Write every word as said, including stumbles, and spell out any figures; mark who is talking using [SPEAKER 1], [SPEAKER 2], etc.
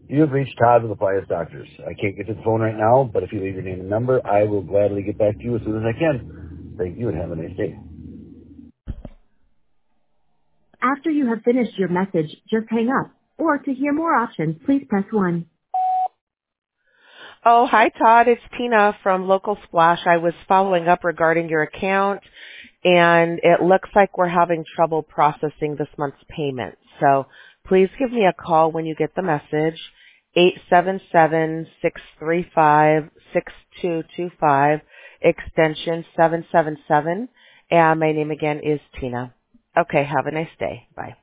[SPEAKER 1] You have reached Todd with the Pius Doctors. I can't get to the phone right now, but if you leave your name and number, I will gladly get back to you as soon as I can. Thank you and have a nice day.
[SPEAKER 2] After you have finished your message, just hang up. Or to hear more options, please press one.
[SPEAKER 3] Oh, hi, Todd. It's Tina from Local Splash. I was following up regarding your account, and it looks like we're having trouble processing this month's payment. So please give me a call when you get the message, eight seven seven, six three five, six two two five, extension seven seven seven, and my name again is Tina. Okay, have a nice day. Bye.